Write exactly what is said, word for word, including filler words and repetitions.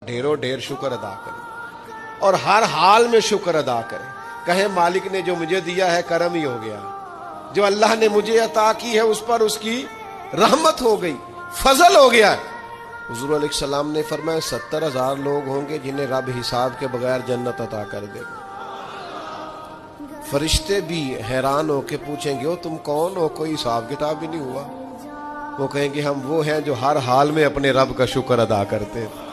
ढेरों ढेर शुक्र अदा करें और हर हाल में शुक्र अदा करें। कहे मालिक ने जो मुझे दिया है करम ही हो गया, जो अल्लाह ने मुझे अता की है उस पर उसकी रहमत हो गई, फजल हो गया। हुजूर अलैहिस्सलाम ने फरमाया सत्तर हजार लोग होंगे जिन्हें रब हिसाब के बगैर जन्नत अता कर देगा। फरिश्ते भी हैरान होके पूछेंगे ओ तुम कौन हो, कोई हिसाब किताब भी नहीं हुआ। वो कहेंगे हम वो हैं जो हर हाल में अपने रब का शुक्र अदा करते हैं।